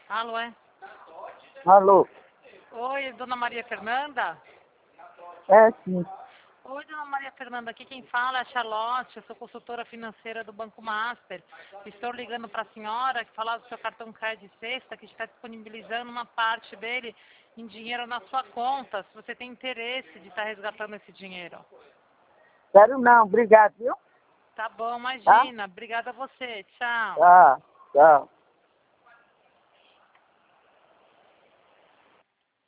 Alô, é? Alô? Oi, dona Maria Fernanda? É, sim. Oi, dona Maria Fernanda, aqui quem fala é a Charlotte, eu sou consultora financeira do Banco Master. Estou ligando para a senhora que falar do seu cartão crédito sexta, que está disponibilizando uma parte dele em dinheiro na sua conta, se você tem interesse de estar resgatando esse dinheiro. Quero não, obrigado, viu? Tá bom, Tá? imagina. Obrigada a você. Tchau. Tá, tchau.